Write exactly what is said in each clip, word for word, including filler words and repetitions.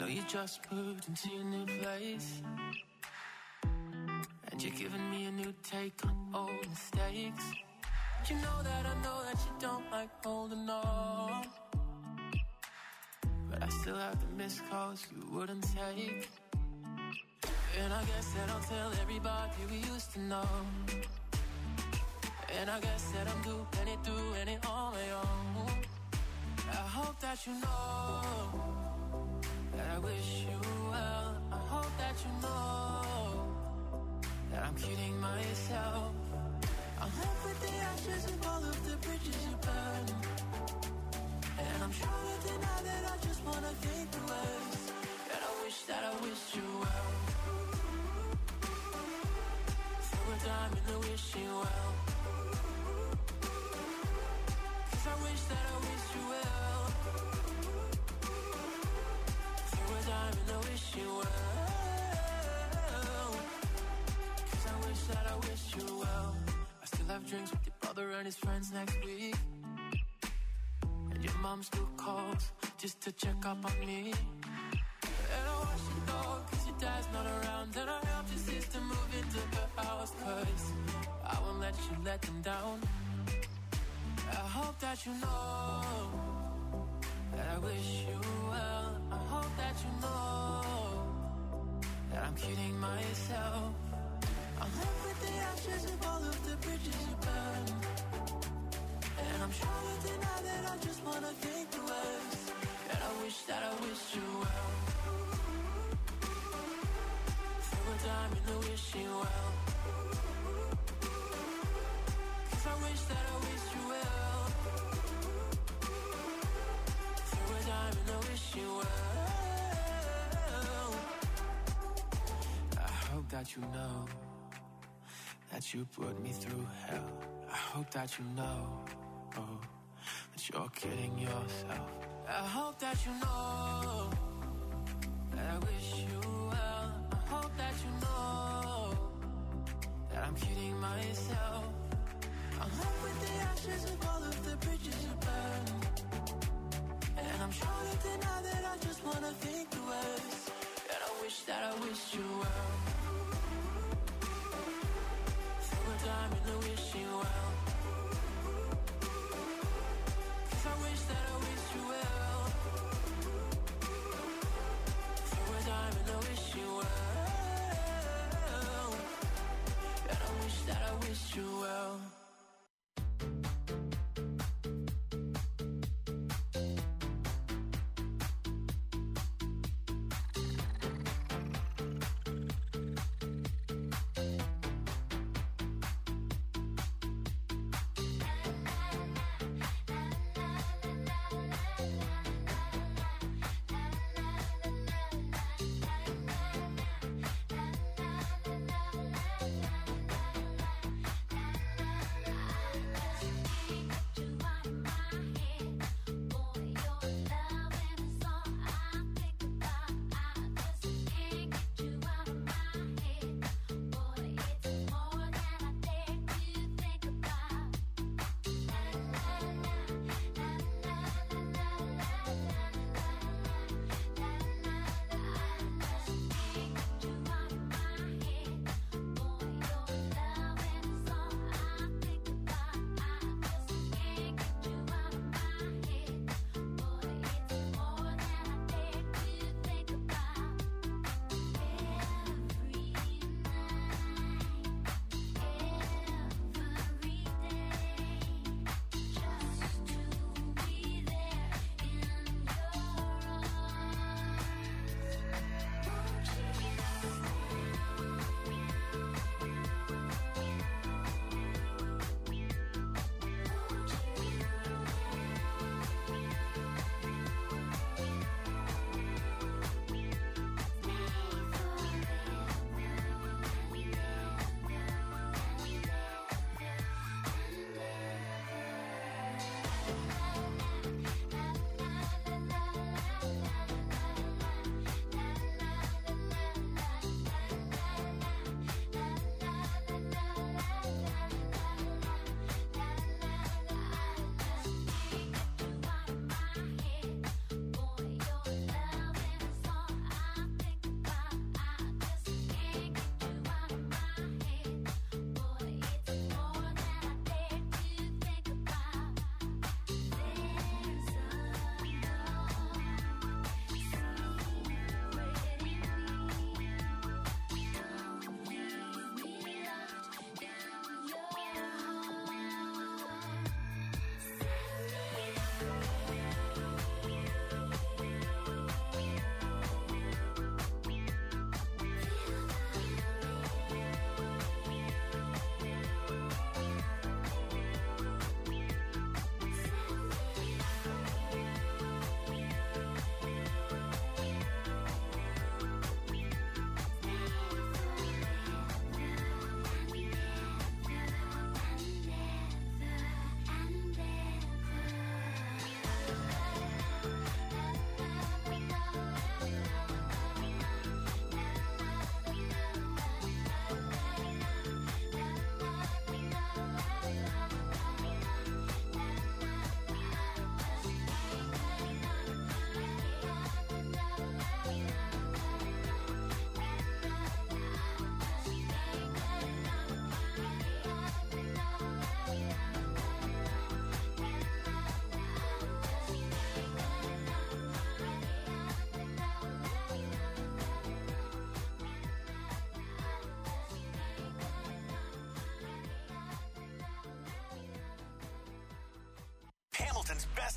know you just moved into your new place, and you're giving me a new take on old mistakes. But you know that I know that you don't like holding on, but I still have the missed calls you wouldn't take. And I guess that I'll tell everybody we used to know, and I guess that I'm doing it, doing it on my own. I hope that you know that I wish you well. I hope that you know that I'm kidding myself. I'm left with the ashes of all of the bridges you burned, and I'm trying to deny that I just wanna think the worst. And I wish that I wished you well. Throw a dime in the wishing well, 'cause I wish that I wished you well. Throw a dime in the wishing well, 'cause I wish that I wished you well. I still have drinks with your brother and his friends next week, and your mom still calls just to check up on me. And I watch you dog 'cause your dad's not around, and I helped your sister move into her house 'cause I won't let you let them down. I hope that you know that I wish you well. I hope that you know that I'm kidding myself. I'm left with the ashes of all of the bridges you burned, and I'm trying to deny that I just wanna think the worst. And I wish that I wished you well. Throw a dime in the wishing well, 'cause I wish that I wished you well. Throw a dime in the wishing well. I hope that you know that you put me through hell. I hope that you know, oh, that you're kidding yourself. I hope that you know that I wish you well. I hope that you know that I'm kidding myself. I'm left with the ashes of all of the bridges you burned, and I'm trying to deny that I just wanna think the worst. And I wish that I wished you well. Throw a dime in the wishing well, 'cause I wish that I wished you well. Throw a dime in the wishing well, and I wish that I wished you well.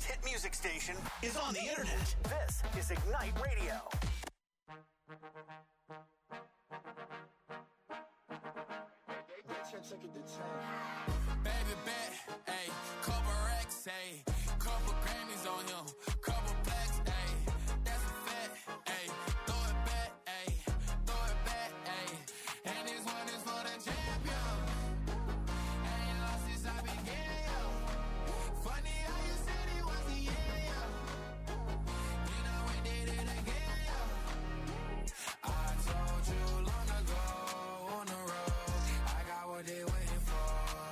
hit music station is on the internet. This is Ignite Radio. Baby bet, ayy, couple racks, ayy, couple Grammys on him, couple blacks, ayy, that's a fact, ayy, throw it back, ayy, throw it back, ayy, and this one is for the champion. Ain't lost since I began, yo. Funny how you said it was the year, yo. You know we did it again, yo. I told you long ago on the road, I got what they waiting for.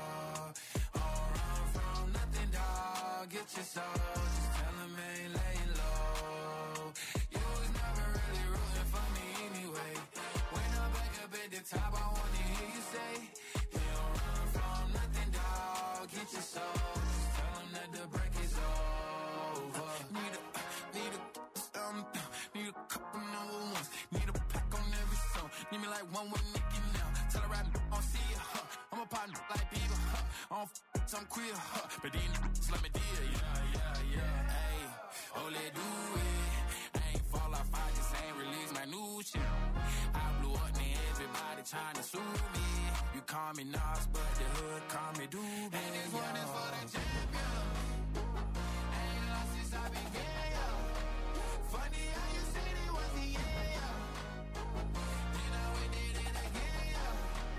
Don't run from nothing, dog. Get your soul. Just tell them ain't laying low. You was never really rooting for me anyway. When I'm back up at the top, I wanna hear you say, you don't run from nothing, dog. Get your soul. Just tell them that the break is over. Need a, need a, um, need a couple number ones. Need a pack on every song. Need me like one with Nicki now. Tell her I don't see it, huh. I'm a partner like Bieber, huh. I don't f*** some queer, huh. But these n***s let me deal, yeah, yeah, yeah. Ayy, oh, let do it. I ain't fall off, I just ain't release my new shit. I blew up, man, everybody trying to sue me. You call me Nas, but the hood call me Doobie. And this one is for the champion. Ain't lost since I began, yo. Funny how you said it was the year, yo. You know we did it again, yo.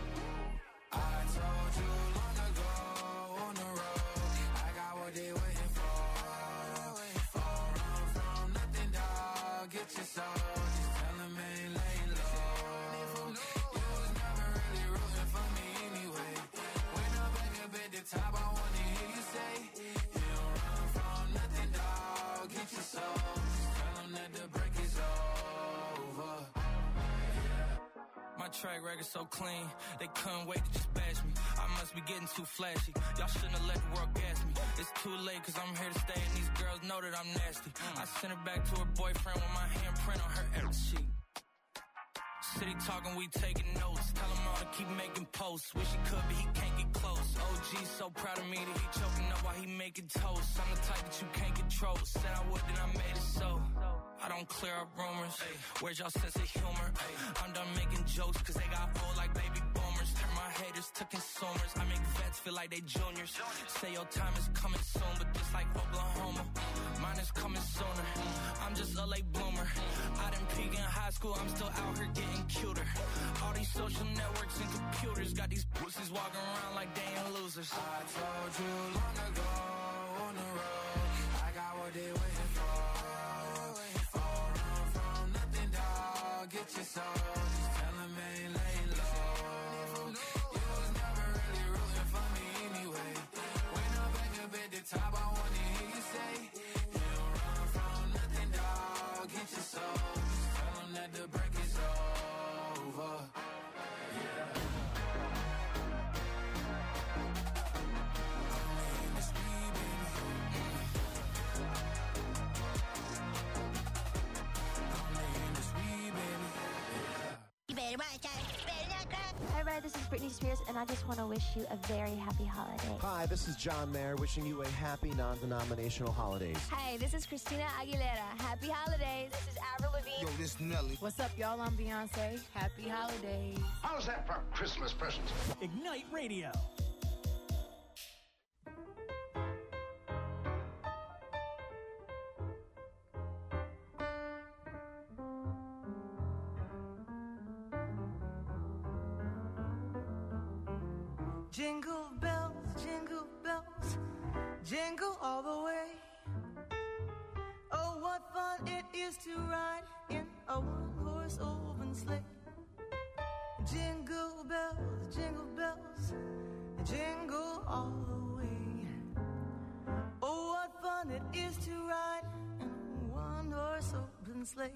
I told you long ago on the road, I got what they waiting for. Don't run from nothing, dog. Get your soul. Just tell them ain't laying low. You was never really rooting for me anyway. When I'm back up at the top, I wanna hear you say, you don't run from nothing, dog. Get your soul. Just tell them that the break is over. My track record so clean, they couldn't wait to just bash me. I must be getting too flashy. Y'all shouldn't have let the world gas me. It's too late cause I'm here to stay and these girls know that I'm nasty. I sent her back to her boyfriend with my handprint on her every sheet. City talking, we taking notes. Tell him all to keep making posts. Wish he could, but he can't get close. O G's so proud of me that he choking up while he making toast. I'm the type that you can't control. Said I would, then I made it so. I don't clear up rumors. Where's y'all sense of humor? I'm done making jokes cause they got old like baby boomers. Turn my haters to consumers. I make vets feel like they juniors. Say your time is coming soon, but just like Oklahoma, mine is coming sooner. I'm just a late bloomer. I didn't peak in high school, I'm still out here getting cuter. All these social networks and computers got these pussies walking around like they ain't losers. I told you long ago on the road, I got what they waiting for. Don't run from nothing, dog. Get your soul. Just tell them ain't laying low. You was never really rooting for me anyway. When I'm back up at the top, I wanna hear you say, you don't run from nothing, dog. Get your soul. Just tell them that the break is over. Yeah. Hi, Red. This is Britney Spears, and I just want to wish you a very happy holiday. Hi, this is John Mayer, wishing you a happy non-denominational holidays. Hi, this is Christina Aguilera. Happy holidays. This is Avril Lavigne. Yo, this Nelly. What's up, y'all? I'm Beyonce. Happy holidays. How's that for Christmas presents? Ignite Radio. Jingle bells, jingle bells, jingle all the way. Oh, what fun it is to ride in a one-horse open sleigh. Jingle bells, jingle bells, jingle all the way. Oh, what fun it is to ride in a one-horse open sleigh.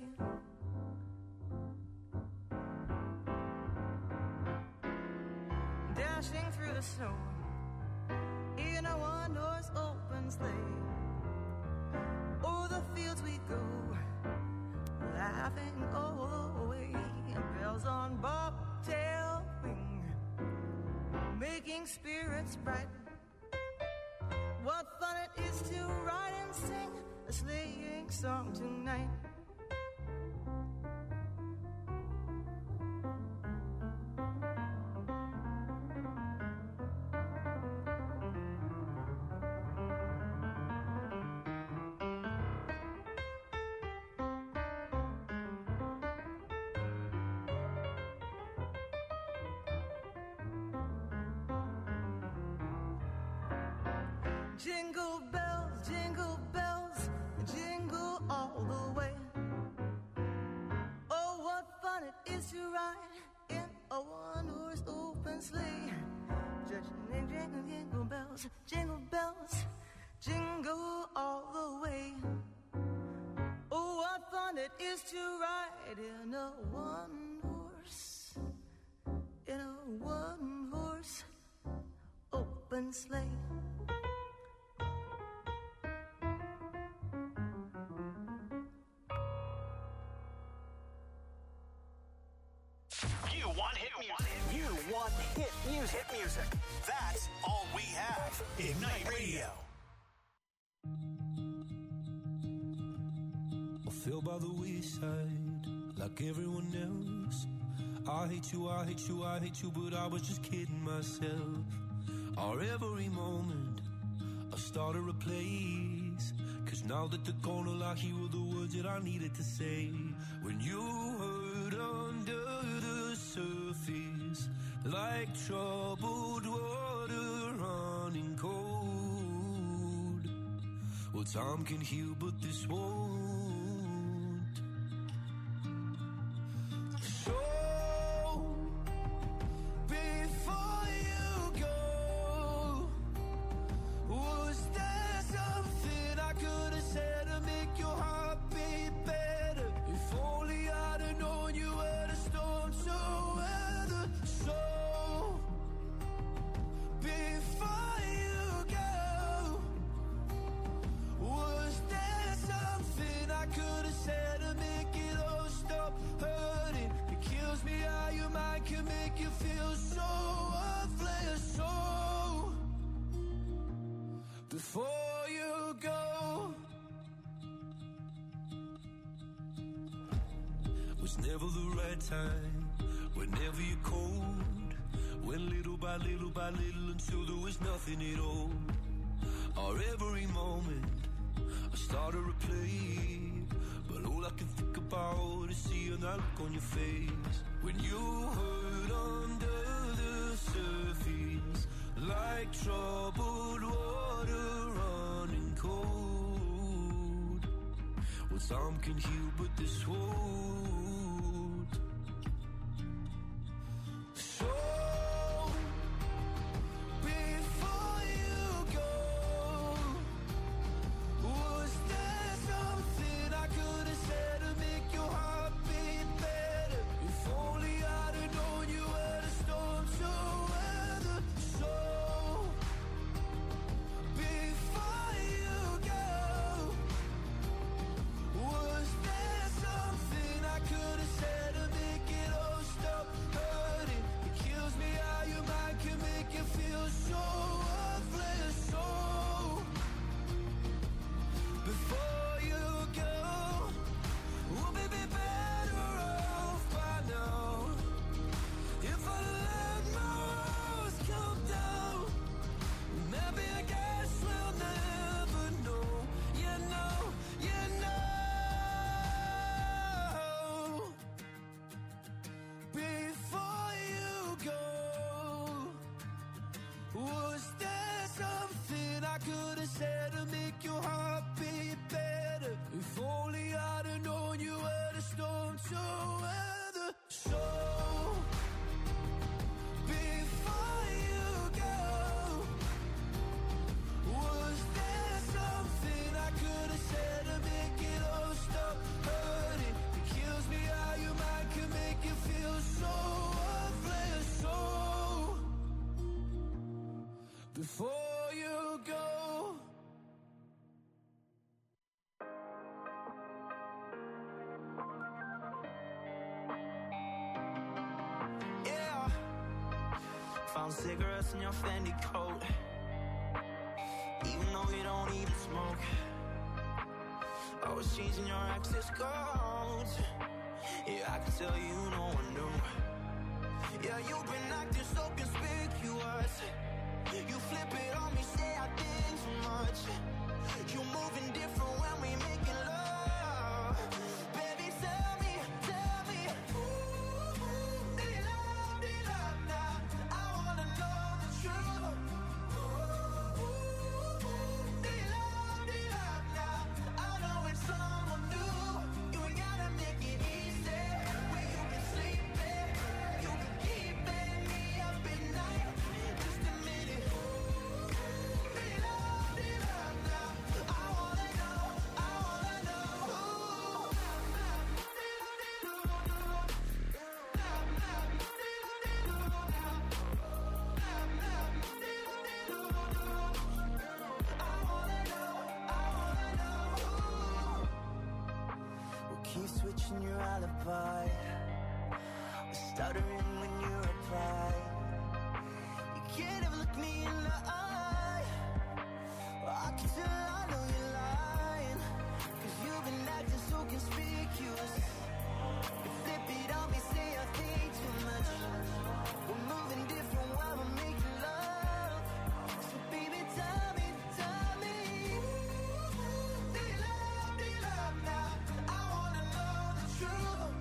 Dashing through the snow in a one-horse open sleigh. O'er the fields we go, laughing all the way. Bells on bobtail ring, making spirits bright. What fun it is to ride and sing song tonight. Jingle bells, jingle bells, jingle all the way. Oh, what fun it is to ride in a one-horse open sleigh. Jingle, jingle, jingle bells, jingle bells, jingle all the way. Oh, what fun it is to ride in a one-horse, in a one-horse open sleigh. Hit music. Hit music. That's all we have. Ignite Radio. I fell by the wayside like everyone else. I hate you, I hate you, I hate you, but I was just kidding myself. Our every moment I started a place. Cause now that they're gone, all I hear were the words that I needed to say. When you hurt under the surface, like troubled water running cold. Well, time can heal, but this won't. So, before you go, was there something I could have said to make your heart beat better? If only I'd have known you were the storm to weather. So, before you go, was there something I could have said to make it all stop hurting? It kills me how your mind can make you feel so worthless. So, before you go, was never the right time, whenever you're cold. Went little by little by little until there was nothing at all. Our every moment I started to play, but all I can think about is seeing that look on your face. When you hurt under the surface, like troubled water running cold. Well, time can heal, but this won't. So, before you go, was there something I could have said to make your heart beat better? If only I'd have known you were the storm to weather. So, before you go, was there something I could have said to make it all stop hurting? It kills me how your mind can make you feel so worthless. So, before you go, would we be better off by now? If I let my walls come down, maybe I guess we'll never know. You know, you know. Before you go, was there something I could have said to make your heart beat better? If only I'd have known you were the storm to weather. So, before you go, was there something I could have said to make it all stop hurting? It kills me how your mind can make you feel so worthless. So, before you go. Yeah, found cigarettes in your Fendi coat, even though you don't even smoke. always changing your access codes. Yeah, I can tell you no one knew. Yeah, you've been acting so conspicuous. You flip it on me, say I think too much. You're moving different when we making love. Baby, tell me, tell me, ooh, do you love, do you love now? I wanna know the truth. Ooh, do you love, do you love now? I know it's someone new. You ain't gotta make it easy. Where you been sleeping, you been keeping me up at night. Just a minute. Do you love, do you love now? I wanna know, I wanna know. We'll keep switching your alibi. We're stuttering when you reply. You can't ever look me in the eye. Well, I can tell I know you're lying. Cause you've been acting so conspicuous. You flip it on me, say I think too much. We're moving different while we're making love. So baby, tell me, tell me, do you love, do you love now? I wanna know the truth.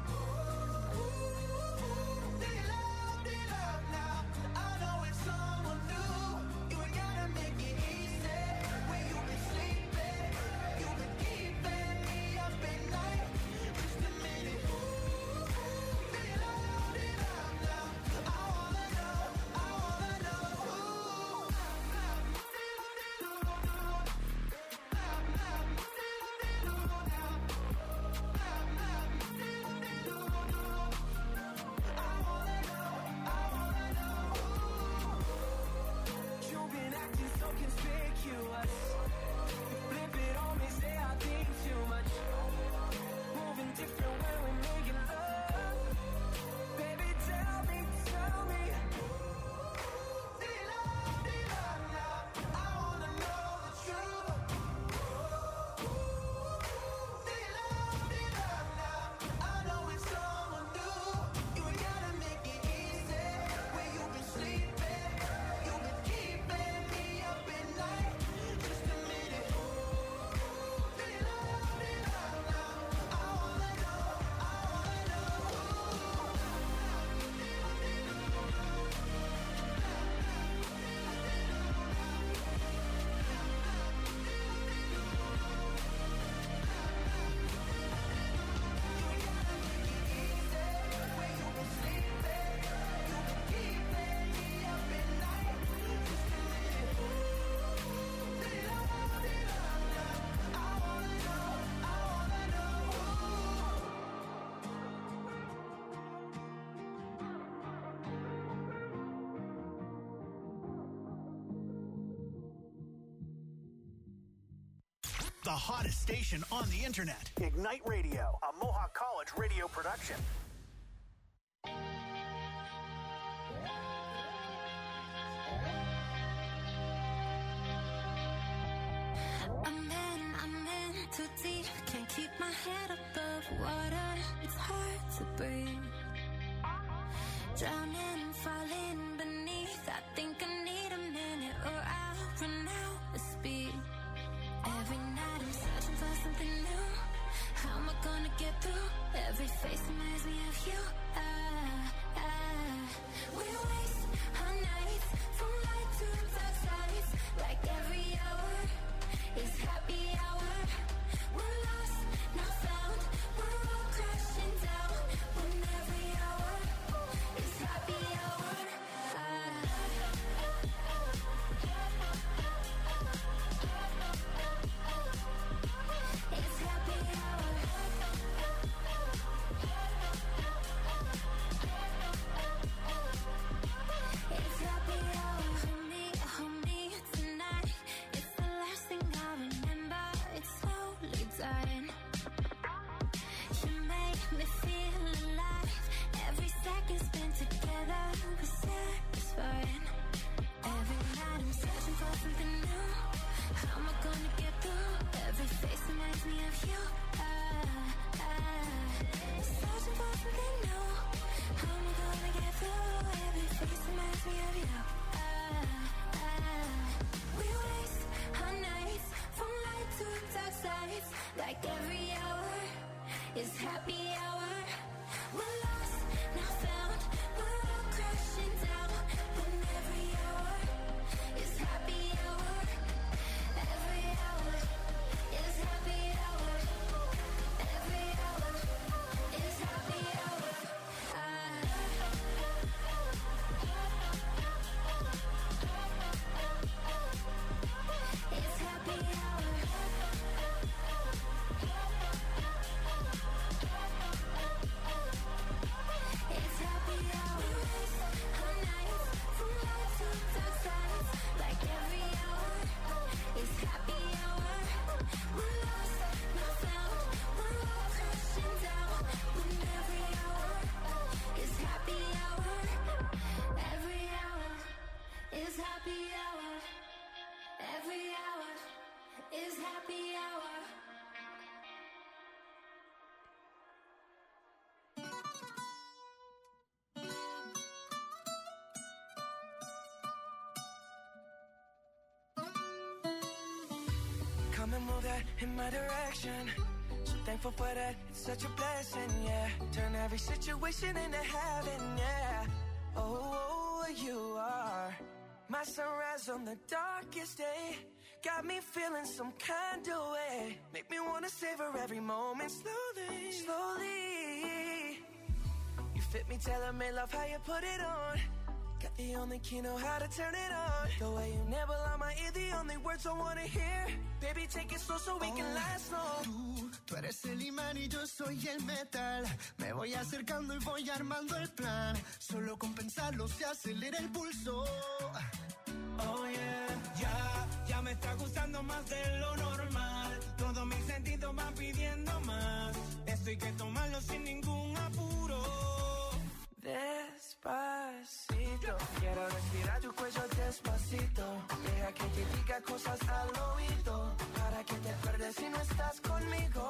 Do you love, do you love now? I know it's someone new. You ain't gotta make it easy. Where you been sleeping, you been keeping me up at night. Just a minute. Do you love, do you love now? I wanna know, I wanna know. You've been acting so conspicuous. You flip it on me, say I think too much. Moving different when we're making love. Baby, tell me, tell me, do you love, do you love now? I wanna know the truth. Do you love, do you love now? I know it's someone new. You ain't gotta make it easy. Where you been sleeping, you been keeping me up at night. Just a minute. Do you love, do you love now? I wanna know, I wanna know. The hottest station on the internet. Ignite Radio, a Mohawk College radio production. I'm in, I'm in too deep. Can't keep my head above water. It's hard to breathe. Drowning, falling beneath. I think I need a minute or I'll run out of speed. Every night I'm searching for something new. How am I gonna get through? Every face reminds me of you. Ah, ah. We waste our nights from light to dark sides. Like every hour is happy hour. We're lost, not found. We're all crashing down. When every hour is happy hour. It's happy hour. It's happy hour. Hold me, hold me tonight. It's the last thing I remember. It's slowly dying. You make me feel alive. Every second spent together was satisfying. Every night I'm searching for something new. How am I gonna get through? Every face reminds reminds me of you. Ah, ah. Searching for something new. How am I gonna get through? Every face reminds me of you. Ah, ah. We waste our nights from light to dark sides. Like every hour is happy hour. We're lost, now found. We're all crashing down. When every hour is happy hour. Every hour is happy hour. Every hour is happy hour. Ah. It's happy hour. It's happy hour. Our nights from light to dark sides. Like every hour is happy hour. We're lost, not found. We're all crashing down. When every hour is happy hour. Every hour is happy hour. Every hour is happy hour. Come and move that in my direction. So thankful for that, it's such a blessing, yeah. Turn every situation into heaven, yeah. Oh, you are my sunrise on the darkest day. Got me feeling some kind of way. Make me wanna savor every moment slowly, slowly. You fit me, telling me love how you put it on. Got the only key, know how to turn it on. The way you never lie my ear, the only words I wanna hear. Baby, take it slow so we oh, can last long. Tú, tú eres el imán y yo soy el metal. Me voy acercando y voy armando el plan. Solo con pensarlo se acelera el pulso. Oh yeah, ya, ya me está gustando más de lo normal. Todos mis sentidos van pidiendo más. Esto hay que tomarlo sin ningún apuro. Despacito, quiero respirar tu cuello despacito. Deja que te diga cosas al oído. Para que te acuerdes si no estás conmigo.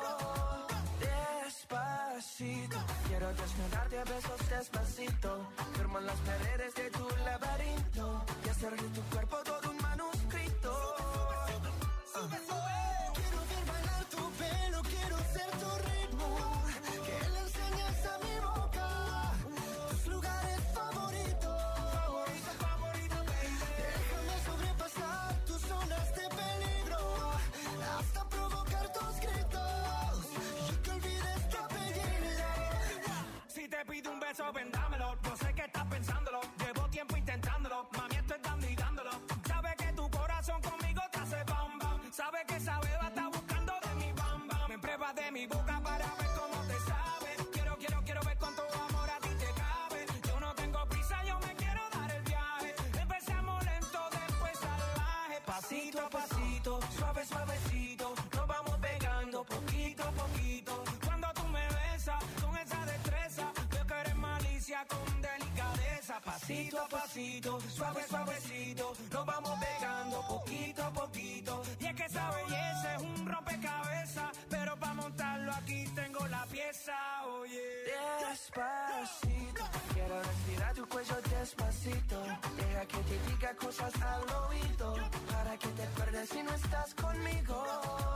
Despacito, quiero desnudarte a besos despacito. Firmo en las paredes de tu laberinto. Y hacer de tu cuerpo todo un manuscrito. Sube, sube. Quiero ver bailar tu pelo, quiero ser tu ritmo. Que le enseñes a mi boca tus lugares favoritos. Favorito, favorito, baby. Déjame sobrepasar tus zonas de peligro. Hasta provocar tus gritos. Y que olvides tu apellido. Si te pido un beso, ven dámelo. Yo sé que estás pensándolo. Llevo tiempo intentándolo. Mami, estoy dando y dándolo. Sabes que tu corazón conmigo te hace bam bam. Sabes que esa beba está buscando de mi bam bam. Me pruebas de mi boca para ver cómo te sabe. Quiero, quiero, quiero ver cuánto amor a ti te cabe. Yo no tengo prisa, yo me quiero dar el viaje. Empezamos lento, después salvaje. Pasito a pasito, suave, suavecito. Nos vamos pegando poquito a poquito. Cuando tú me besas con esa destreza, veo que eres malicia con delicadeza. Pasito a pasito, suave, suavecito. Nos vamos pegando poquito a poquito. Y es que esa belleza es un rompecabezas. Pero para montarlo aquí tengo la pieza, oye. Despacito, quiero respirar tu cuello despacito. Deja que te diga cosas al oído. Para que te acuerdes si no estás conmigo.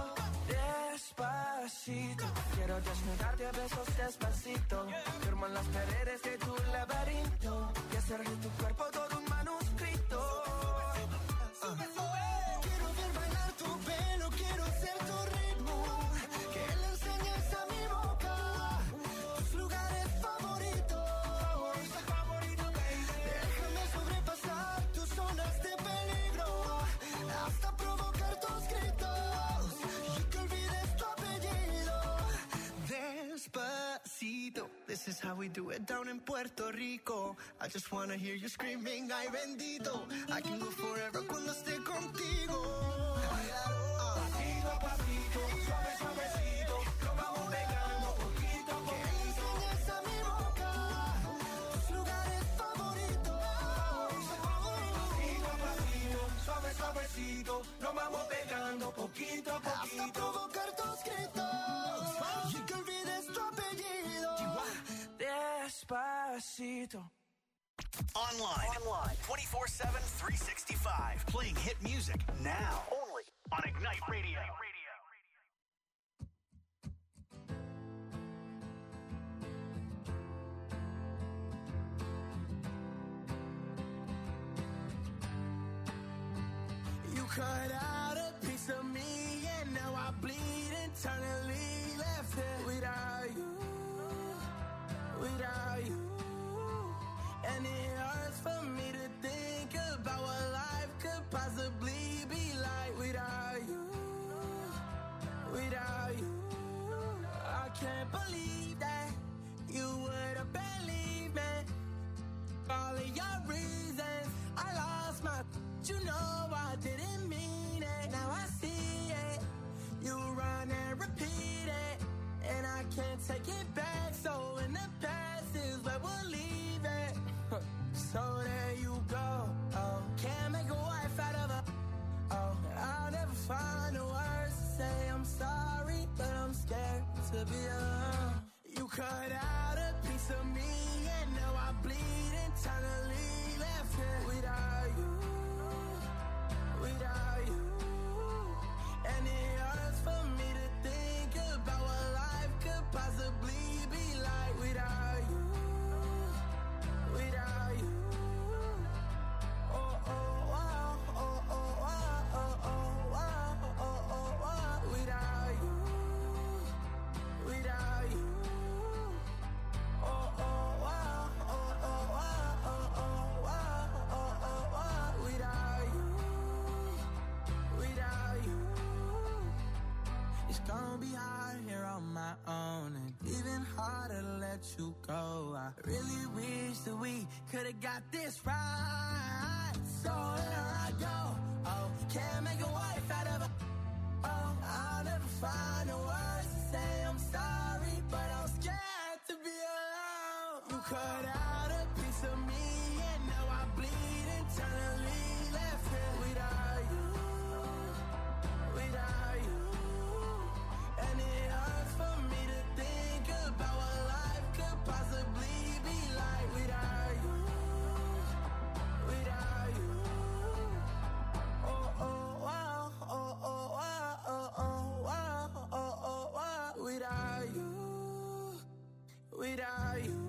Despacito, quiero desnudarte a besos despacito. Firmo en las paredes de tu laberinto. Y hacer de tu cuerpo todo un manuscrito. Sube, sube. Quiero ver bailar tu pelo, quiero ser tu ritmo. Que le enseñes a mi boca tus lugares favoritos. Favorito, favorito, baby. Déjame sobrepasar tus zonas de peligro. Hasta provocar tus gritos. Y que olvides tu apellido. Despacito. This is how we do it down in Puerto Rico. I just wanna hear you screaming, ay bendito. I can go forever cuando esté contigo. Pasito a pasito, suave, suavecito. Lo vamos pegando poquito a poquito. Que enseñes a mi boca tus lugares favoritos. Pasito a pasito, suave, suavecito. Lo vamos pegando poquito a poquito. Hasta provocar tus gritos. Listo. Online. Online. twenty-four seven, three sixty-five. Playing hit music now. Only on Ignite Radio. You cut out a piece of me and now I bleed internally. Left here without you, without you. And it hurts for me to think about what life could possibly be like without you, without you. I can't believe that you would have believed me. All of your reasons, I lost my, you know I didn't mean it. Now I see it, you run and repeat it, and I can't take it back. So in the past is where we'll leave it. So there you go. Oh, can't make a wife out of a. Oh, I'll never find the words to say I'm sorry, but I'm scared to be alone. You cut out a piece of me, and now I bleed internally. Left here without you, without you. And it hurts for me to think about what life could possibly be like without you, without you. Oh, oh, wow, oh, oh, wow, oh, oh, wow, oh, oh, wow, without you, without you. Oh, oh, wow, oh, oh, wow, oh, oh, wow, oh, oh, wow, without you, without you. It's gonna be hard here on my own, and even harder to let you go. I really wish that we could've got this right. So here I go. Oh, can't make a wife out of a. Oh, I'll never find the words to say I'm sorry, but I'm scared to be alone. You cut out a piece of me, and now I bleed internally. Left here without you, without you. And it hurts for me to think about what life could possibly be like without you, without you. Oh, oh, wow, oh, oh, wow, oh, oh, wow, oh, oh, wow, without you, without you.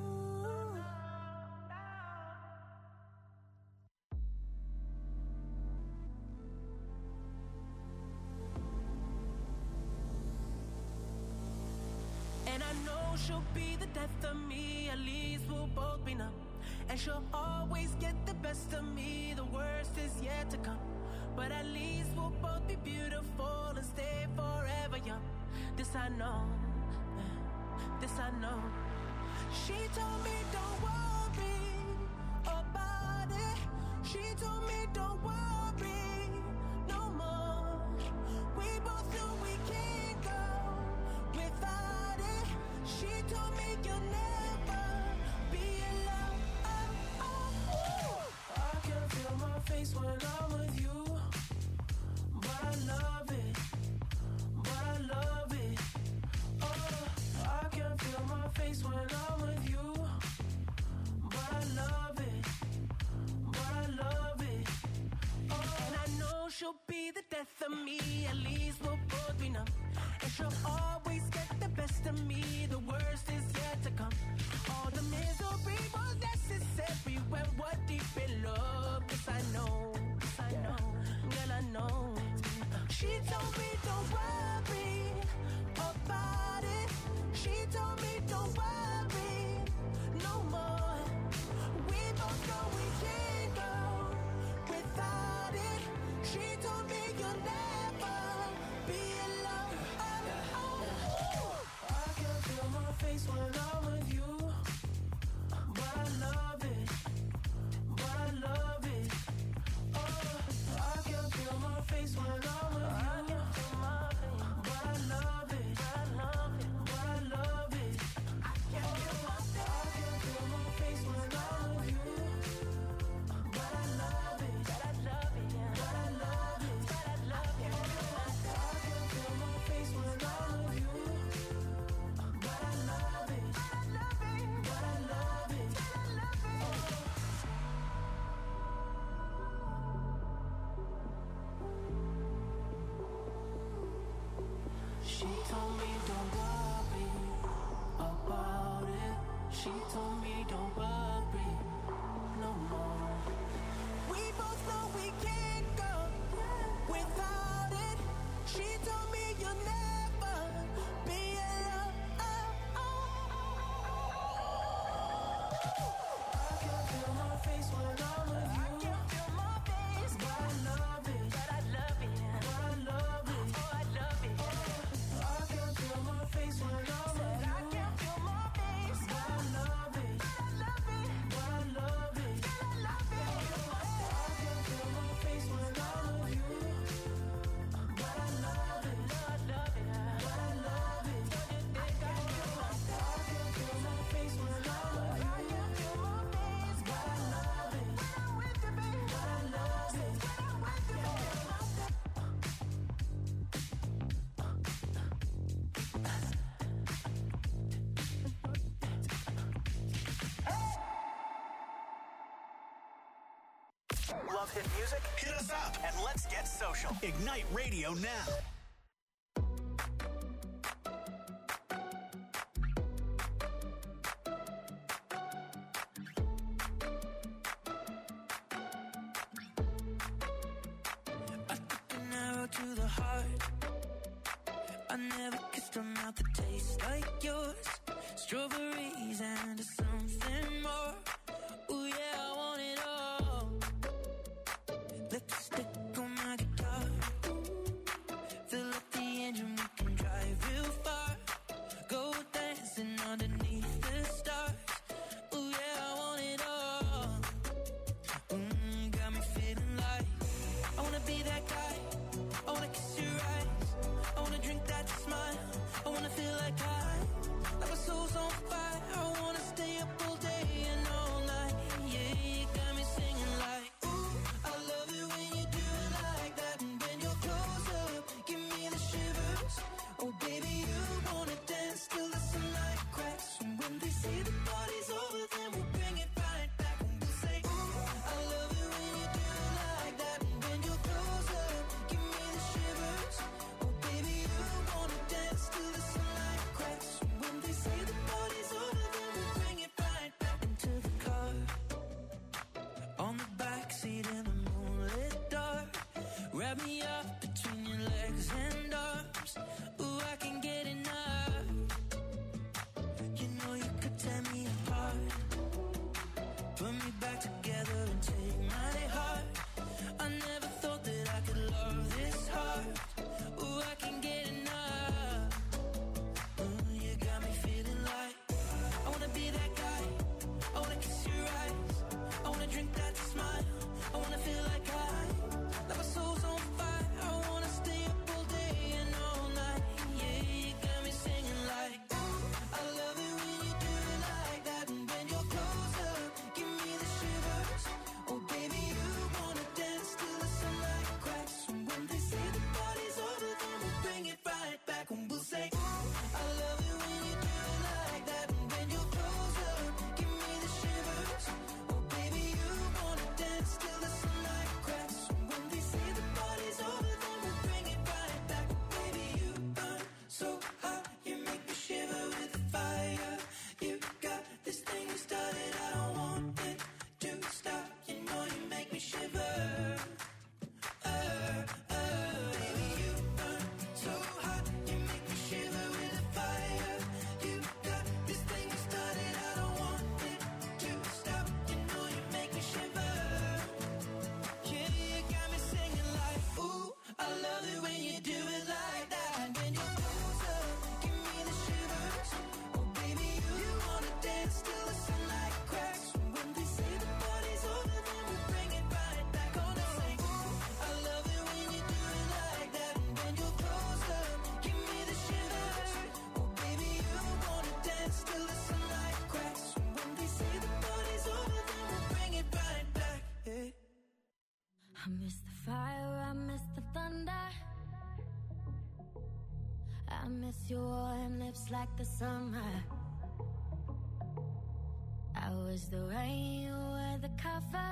And I know she'll be the death of me, at least we'll both be numb. And she'll always get the best of me, the worst is yet to come. But at least we'll both be beautiful and stay forever young. This I know, this I know. She told me don't worry about it. She told me don't worry no more. We both know we can't go without it. She told me you'll never be alone. Oh, oh, oh. I can feel my face when I'm with you, but I love it, but I love it. Oh, I can feel my face when I'm with you, but I love it, but I love it. Oh, and I know she'll be the death of me, at least we'll both be numb. And she'll always get the best of me, the worst is yet to come. All the misery was necessary when we're deep in love. Yes, I know, yes, I know, girl, I know. She told me don't worry about it. She told me don't worry no more. We both know we can't go without it. She told me you'll never be alone. Oh, oh, oh. I can feel my face when I'm with you, but I love it, but I love it. Oh, I can feel my face when I'm with you. She told me don't worry about it. She told me don't worry no more. We both know we can't go without it. She told me you'll never be alone. I can feel my face when I'm with you. I can feel my face, but I love it. But I love it. But I love it. Oh, I love it. I can feel my face when I'm with you. I can feel my face, but I love it. But I love it. But I love it. But I love it. I can feel my face when I'm with you. But I love it. But I love it. But I love it. I can feel my face when I'm with you. I can feel my face, but I love it. When I'm with you, baby. But I love it. When I'm with you, baby. Love hit music? Hit us up and let's get social. Ignite Radio now. An arrow to the heart. I never kissed a mouth that tastes like yours. Strawberries and something more. Ooh yeah, I want it all. Lipstick on my guitar. Fill up the engine, we can drive real far. Go dancing underneath the stars. Ooh yeah, I want it all. Mm, got me feeling like I wanna be that guy. I wanna kiss your eyes. I wanna drink that smile. I wanna feel like I, like my soul's on fire. I wanna stay up all day and all night. Yeah, you got me singing like, ooh, I love it when you do it like that. And when you're close up, give me the shivers. Oh baby, you wanna dance till the sunlight cracks. And when they say the party's over, then we'll bring it right back. And we'll say, ooh, I love it when you do it like that. And when you're close up, give me the shivers. Oh baby, you wanna dance till the sunlight cracks. And when they say the party's over, then we'll bring it right back into the car. On the backseat in the moonlit dark. Wrap me up between your legs and arms. Ooh, I can get enough. You know you could tear me apart. Put me back together and take my heart. I never thought that I could love this hard. Ooh, I can get enough. Ooh, you got me feeling like I wanna be that guy. I wanna kiss your eyes. I wanna drink that smile. I wanna feel like I, like my soul's on fire. I wanna stay up all day and all night. Yeah, you got me singing like, ooh, I love it when you do it like that. And when you're close up, give me the shivers. Oh baby, you wanna dance till the sunlight cracks. And when they say the party's over, then we'll bring it right back. And we'll say, ooh, I love it when you do it like that. And when you're close up, give me the shivers. Oh baby, you wanna dance till the sunlight cracks. And when they say the party's over, then we'll bring it right back. Baby, you burn so hot, you make me shiver with the fire. You got this thing you started, I don't want it to stop. You know you make me shiver. Uh, uh, baby, you burn so hot, you make me shiver with the fire. You got this thing you started, I don't want it to stop. You know you make me shiver. Yeah, you got me singing like, ooh, I love it when you do it like that. And when you're close up, give me the shivers. Oh baby, you wanna dance till the sunlight cracks. And when they say the party's over, then we'll bring it right back. Gonna say, ooh, I love it when you do it like that. And when you're close up, give me the shivers. Oh baby, you wanna dance till the sunlight cracks. And when they say the party's over, then we'll bring it right back. Yeah. I miss the fire, I miss the thunder. I miss your warm lips like the summer. I was the rain, you were the cover.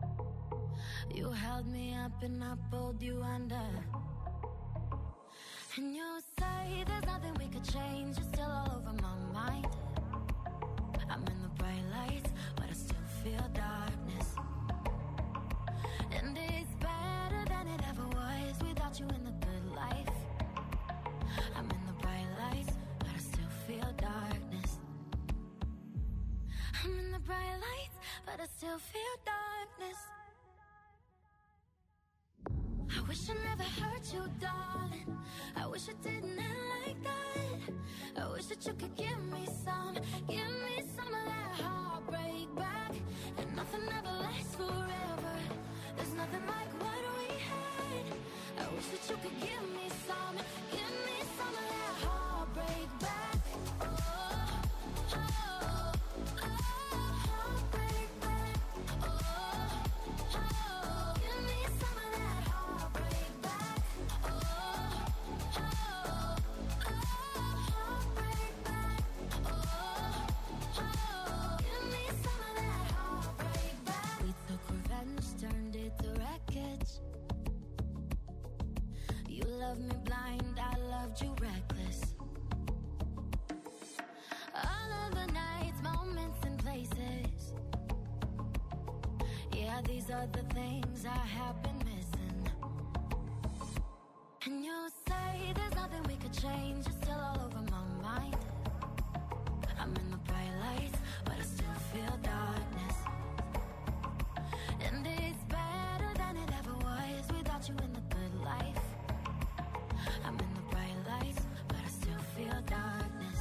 You held me up and I pulled you under. And you say there's nothing we could change, you're still all over my mind. I'm in the bright lights, but I still feel darkness. And it's better than it ever was without you in the good life. I'm in the bright lights, but I still feel darkness. I'm in the bright lights, but I still feel darkness. I wish I never hurt you, darling. I wish I didn't end like that. I wish that you could give me some, give me some of that heartbreak back. And nothing ever lasts forever. There's nothing like what we had. I wish that you could give me some, give me some of that heartbreak back. Oh, oh, oh, heartbreak back. Oh, oh, give me some of that heartbreak back. Oh, oh, oh, heartbreak back. Oh, oh, give me some of that heartbreak back. We took revenge, turned it to wreckage. You loved me blind, I loved you reckless. All of the nights, moments and places. Yeah, these are the things I have been missing. And you say there's nothing we could change, you're still all over my mind. I'm in the bright lights, but I still feel darkness. And it's better than it ever was without you in the good life. I'm in the bright lights, but I still feel darkness.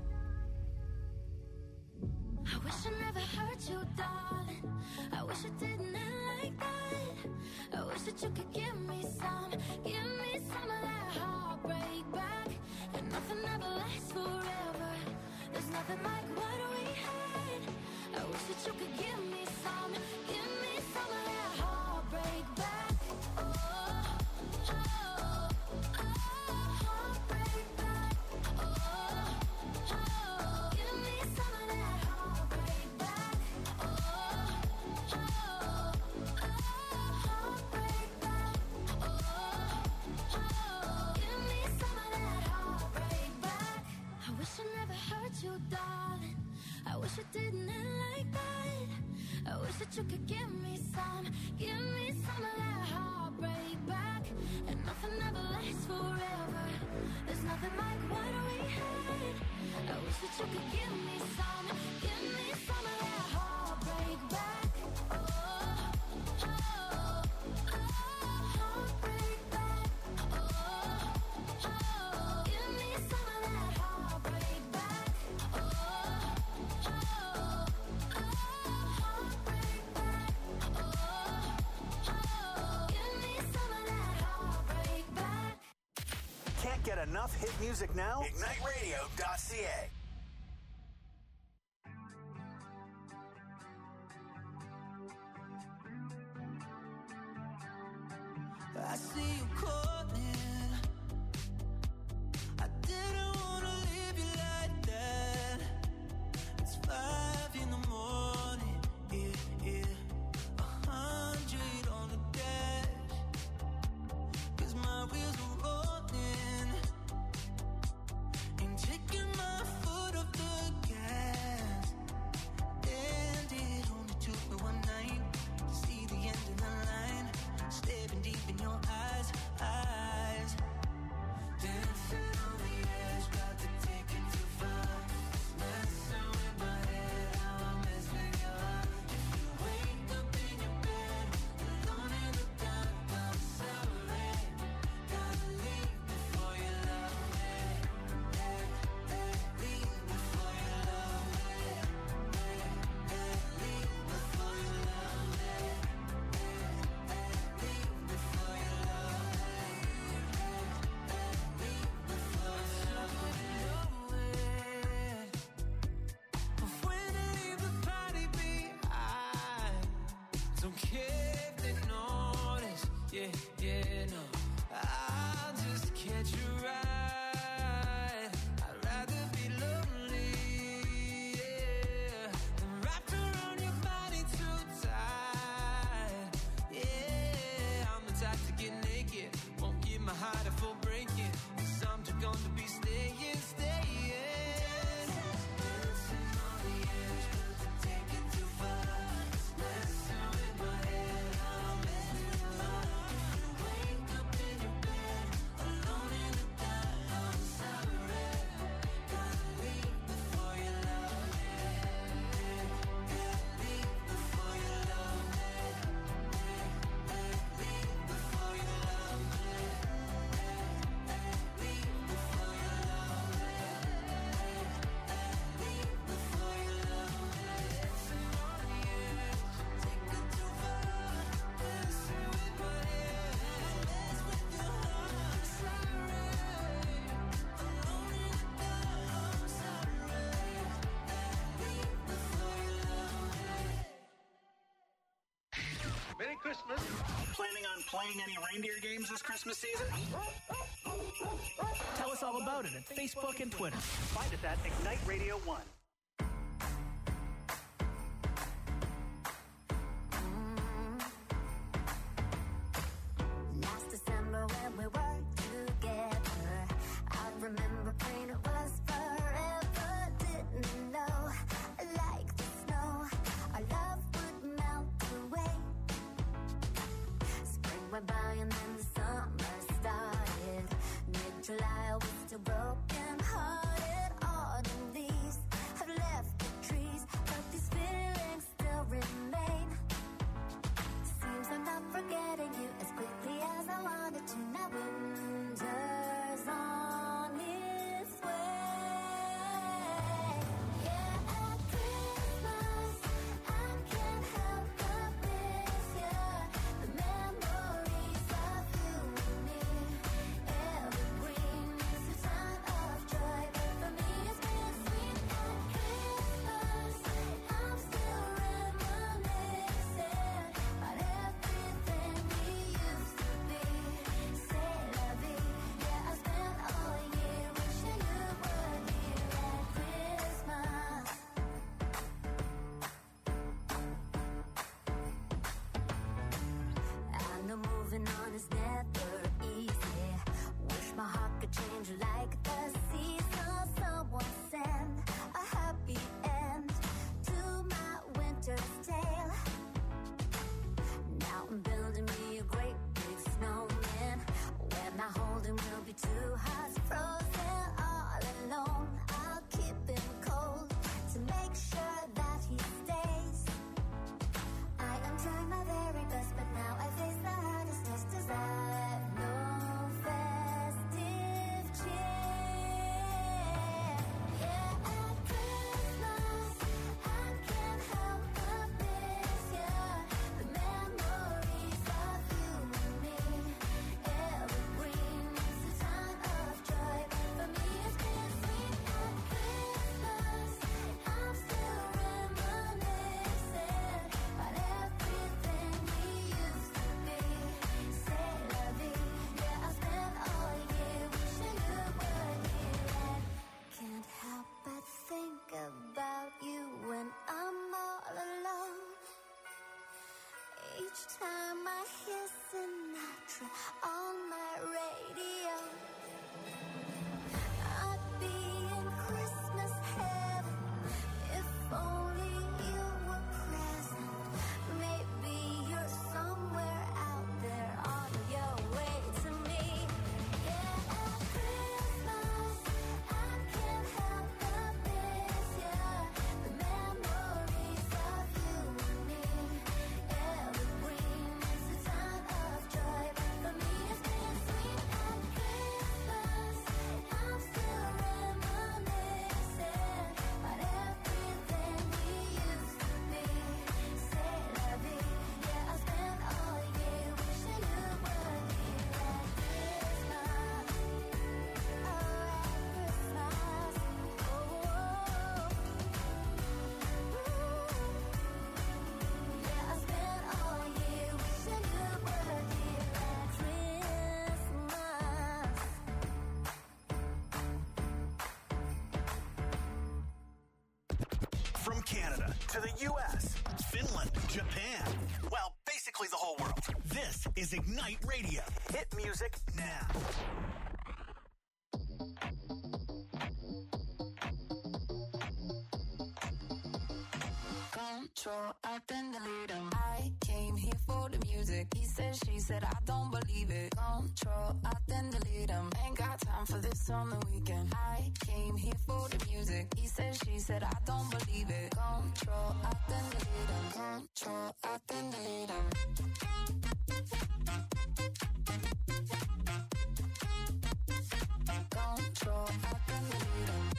I wish I never hurt you, darling. I wish it didn't end like that. I wish that you could give me some, give me some of that heartbreak back. And nothing ever lasts forever. There's nothing like what we had. I wish that you could give me some, give me some of that heartbreak back. Oh, oh, oh, heartbreak back. Oh, oh, give me some of that heartbreak back. Oh, oh, oh, heartbreak back. Oh, oh, give me some of that heartbreak back. I wish I never hurt you, darling. I wish it didn't end like that. I wish that you could give me some, give me some of that heartbreak back. And nothing ever lasts forever. There's nothing like what we had. I wish that you could give me some, give me some of that heartbreak back. Oh, oh, oh, heartbreak back. Oh, oh, give me some of that heartbreak back. Oh, oh, oh, heartbreak back. Oh, oh, give me some of that heartbreak back. Can't get enough hit music now? Ignite Radio dot C A. I see you calling. I didn't wanna leave you like that. It's five in the morning, yeah, yeah. A hundred on the dash, 'cause my wheels are rolling. Ain't taking my foot off the gas. And it only took me one night to see the end of the line. Staring deep in your eyes, I Christmas. Planning on playing any reindeer games this Christmas season? Tell us all about it at Facebook and Twitter. Find us at Ignite Radio One. Last December when we were together, I remember praying it was forever. Didn't know, like the snow, our love would melt away. Spring went by and then the summer started. Mid-July I was still broken hearted. Autumn leaves have left the trees, but these feelings still remain. Seems I'm not forgetting you as quickly as I wanted to. Now winter's on its way. Yeah, at Christmas I can't help but miss you. The memories of you and me, evergreen. It's a time of joy, but for me it's been sweet. At Christmas I'm still reminiscing about everything we used to be. C'est la vie. Yeah, I spent all year wishing you were here at Christmas. I know moving on is never easy. Wish my heart could change like the seasons. Someone send a happy end to my winter's tale. Now I'm building me a great big snowman. When I hold him, we'll be two hearts frozen all alone. I'll keep him cold to make sure that he stays. I am trying my very best, but now I face the hardest test as I have no festive cheer. Yeah, at Christmas I can't help but miss you. The memories of you and me, evergreen. It's a time of joy, but for me it's been sweet. At Christmas I'm still reminiscing about everything we used to be. C'est la vie. Yeah, I spent all year wishing you were here. I can't help but think about you when I'm all alone. Each time I hear Sinatra on my radio, I'd be in Christmas heaven if only you were present. Maybe you're somewhere out there on your way to me. Yeah, at Christmas I can't help but miss you. The memories of you and me, evergreen. It's a time of joy, but for me it's been sweet. At Christmas I'm still reminiscing about everything we used to be. C'est la vie. Yeah, I spent all year wishing you were here at Christmas. Oh, at Christmas. Oh, yeah, I spent all year wishing you were here at Christmas. From Canada to the U S, Finland, Japan. Well, basically the whole world. This is Ignite Radio. Hit music now. Control, I then delete him. I came here for the music. He said, she said, I don't believe it. Control, I then delete him. Ain't got time for this on the weekend. I came here for the music. He said, she said, I don't believe it. Control, I then delete him. Control, I then delete him. Control, I then delete him.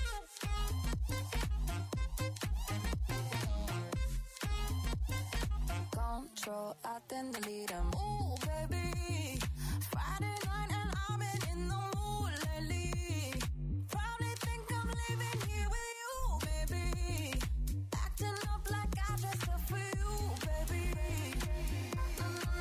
Control, I then delete him. Ooh, baby, Friday night and I've been in the mood lately. Probably think I'm living here with you, baby. Acting up like I dressed up for you, baby.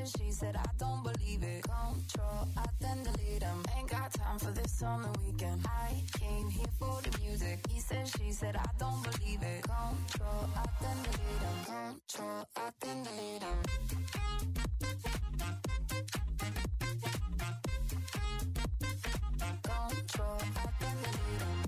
said, she said, I don't believe it. Control, I then delete him. Ain't got time for this on the weekend. I came here for the music. He said, she said, I don't believe it. Control, I then delete him. Control, I then delete him. Control, I then delete him.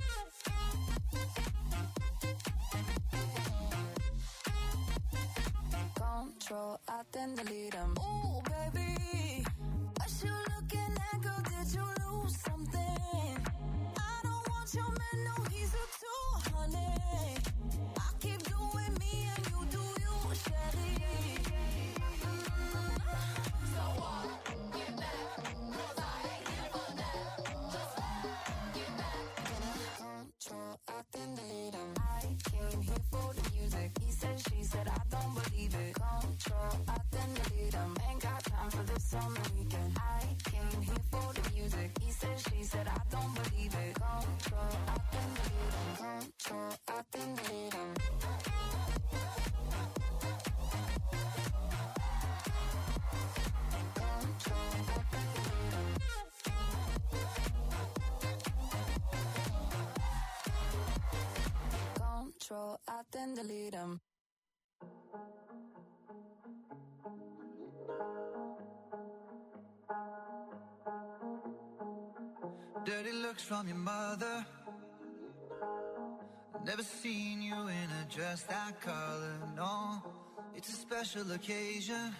Control, I then delete him. Ooh, baby, what you looking at, girl? Did you lose something? I don't want your man, no, he's a two, honey. I keep doing me and you do you, Shelly. Mm-hmm. So what? Get back, 'cause I ain't here for that. Just get back. Control, I then delete him. I came here for the music. He said, she said, I don't believe it. Control, I then delete him. Ain't got time for this on the weekend. I came here for the music. He said, she said, I don't believe it. Control, I then delete him. Control, I then delete him. Control, I then delete him. Control, I then delete him. Dirty looks from your mother. Never seen you in a dress that color, no. It's a special occasion.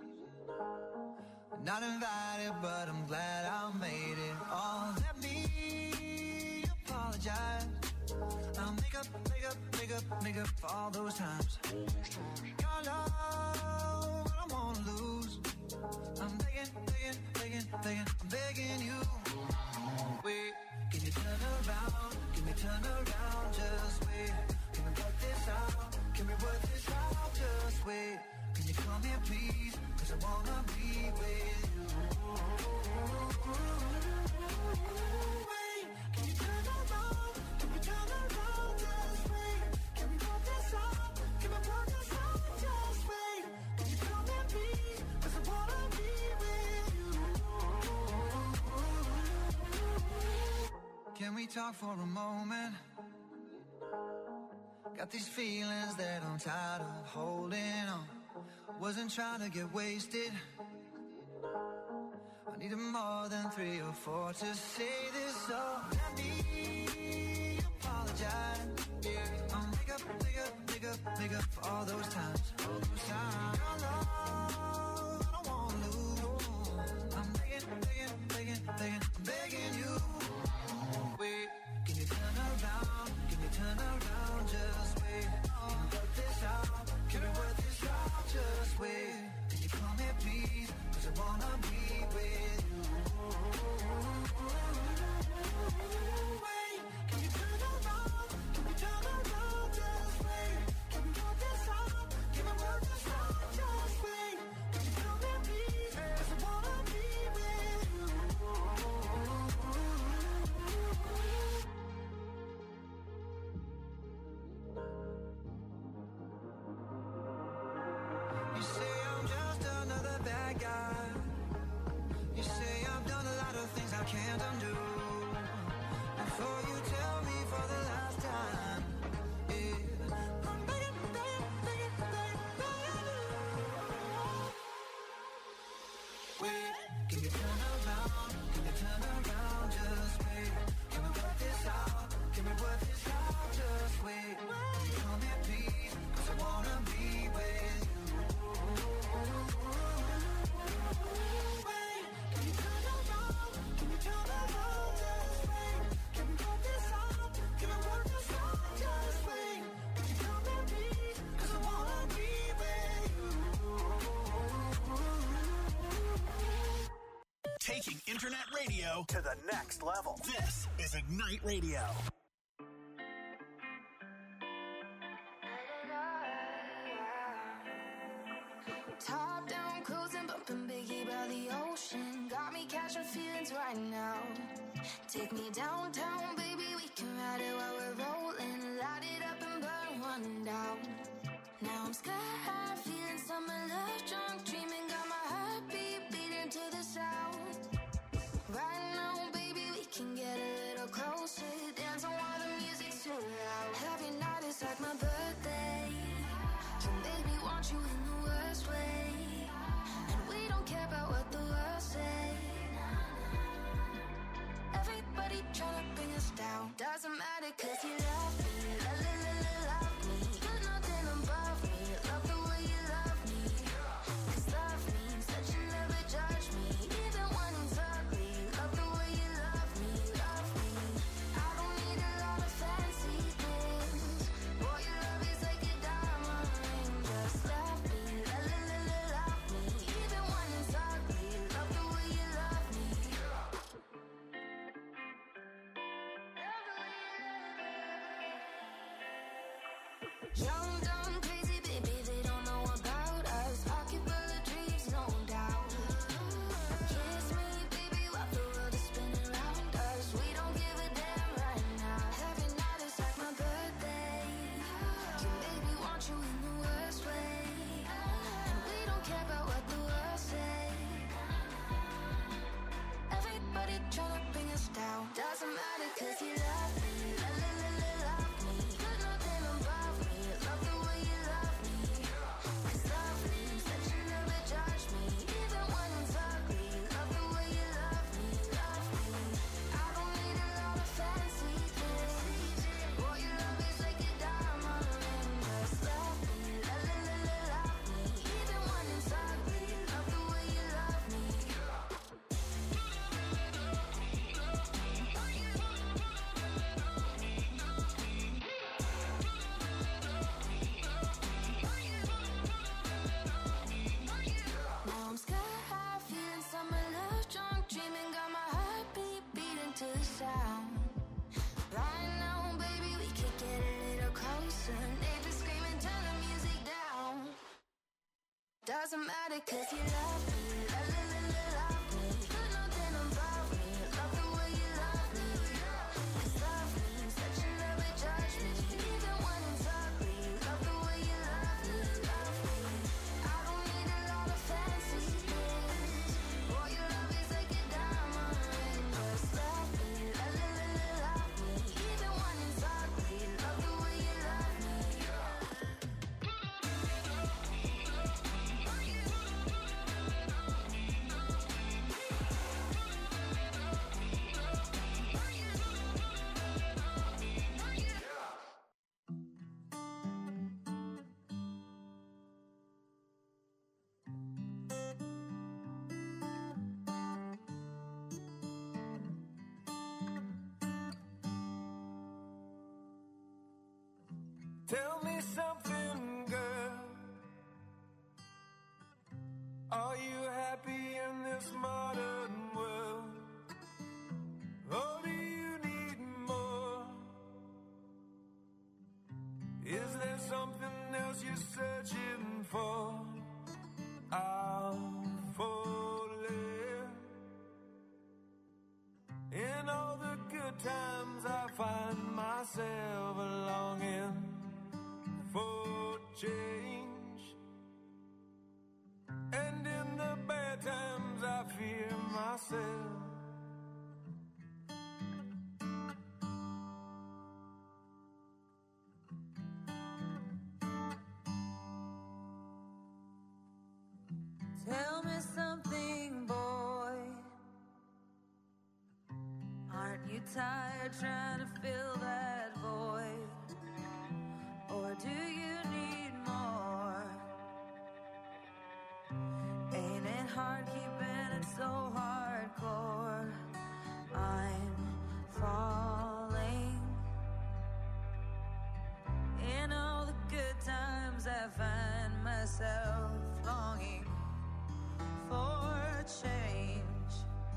Not invited, but I'm glad I made it. Oh, let me apologize. I'll make up, make up, make up, make up for all those times. Your love, I don't wanna lose. I'm begging, begging, begging, begging, I'm begging you. Wait, can you turn around? Can we turn around? Just wait. Can we work this out? Can we work this out? Just wait. Can you come here, please? 'Cause I wanna be with you. Wait, can you turn around? Can we turn around? Just wait. Can we work this out? Can we work this out? Just wait. Can you come here, please? 'Cause I wanna be with you. Can we talk for a moment? Got these feelings that I'm tired of holding on. Wasn't trying to get wasted. I needed more than three or four to say this, so let me apologize. Yeah, I'll make up, make up, make up, make up for all those times. All those times. Your love, I don't wanna lose. I'm begging, begging, begging, begging, I'm begging you. Wait, can you turn around? Can you turn around? Just wait. Can we work this out? Can we work this out? Just wait. Can you come here, please? 'Cause I wanna be with you. Wait, can you turn around? Can we turn around? Just wait. Can we work this out? Can we work this out? Just wait. Can you come here, please? 'Cause I wanna be with you. You say I'm just another bad guy. You say I've done a lot of things I can't undo. Before you tell me for the last time, yeah, I'm begging, begging, begging, begging, begging you. Wait, can you turn around? Can you turn around? Just wait. Can we work this out? Can we work this out? Just wait. Can you come here, please? 'Cause I wanna be with you. Wait, can you turn around? Can you turn around? Just wait. Can we work this out? Can we work this out? Just wait. Can you come here, please? 'Cause I wanna be with you. Taking internet radio to the next level. This is Ignite Radio. Top down, cruising, bumping Biggie by the ocean. Got me catching feelings right now. Take me downtown, baby, we can ride it while we're rolling. Light it up and burn one down. Now I'm sky high, feeling summer love drunk, dreaming, got my heart beating. it's like my birthday. You made me want you in the worst way. And we don't care about what the world say. Everybody tryna bring us down. Doesn't matter cause you love me. La la la la love me. Put nothing above me. Love the way you love me. Cause love means that you never judge me. Even when it's ugly. Love the way you love me. Love me. I don't need a lot of fancy things. Boy, your love is like a diamond ring. Just love me. La la la la love me. Even when it's ugly. Love the way you love me. Young, dumb, crazy, baby, they don't know about us. Pocket full of dreams, no doubt. Kiss me, baby, while the world is spinning around us. We don't give a damn right now. Every night is like my birthday. You made me want you in the worst way. And we don't care about what the world say. Everybody tryna bring us down. Doesn't matter cause you love me. La la la la love me. Put nothing above me. Love the way you love me. Cause love means that you never judge me. Even when it's ugly. Love the way you love me. Love me. I don't need a lot of fancy things. Boy, your love is like a diamond ring. Just love me. La la la la love me. Even when it's ugly. Love the way you love me. Now I'm sky high, feeling summer love drunk, dreaming, got my heartbeat beating to the sound. Right now, baby, we could get a little closer. Neighbors screaming, turn the music down. Doesn't matter cause you love me. La la la la love me. Put nothing above me. Love the way you love me. Cause love means that you never judge me. Even when it's ugly. Love the way you love me. Love me. I don't need a lot of fancy things. Boy, your love is like a diamond ring. Just love me. La la la la love me. Even when it's ugly. Love the way you love me. Tell me something, girl. Are you happy in this modern world? Or do you need more? Is there something else you're searching for? I'll falling. In all the good times I find myself longing for change. And in the bad times I fear myself. Tell me something, boy. Aren't you tired trying to fill that void? Or do you need more? Ain't it hard keeping it so hardcore? I'm falling. In all the good times I find myself longing for change.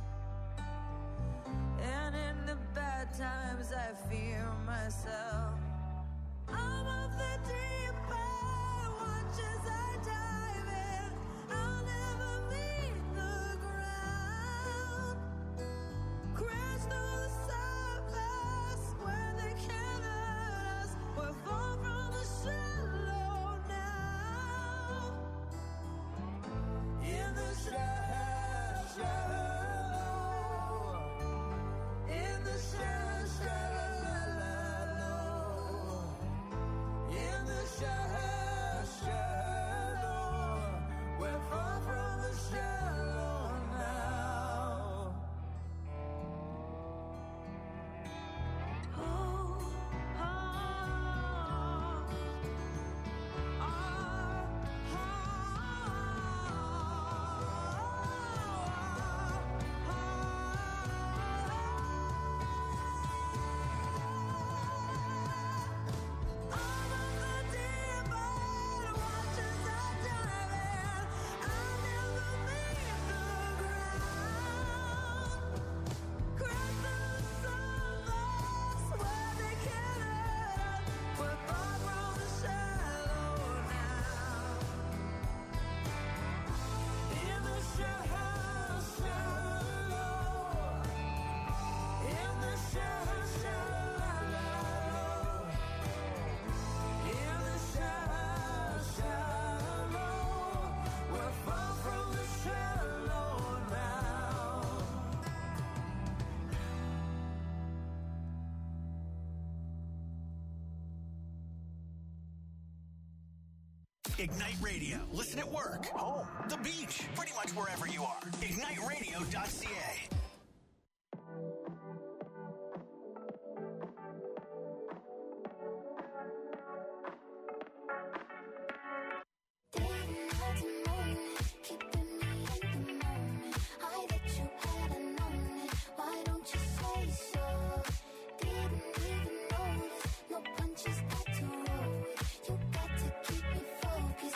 And in the bad times I fear myself. I'm of the deep end, watch as I dive in. I'll never meet the ground. Crash through the surface where they can't hurt us. We're far from the shallow now. In the shallow, shallow. In the shallow, shallow. Ignite Radio. Listen at work, home, the beach, pretty much wherever you are. ignite radio dot c a.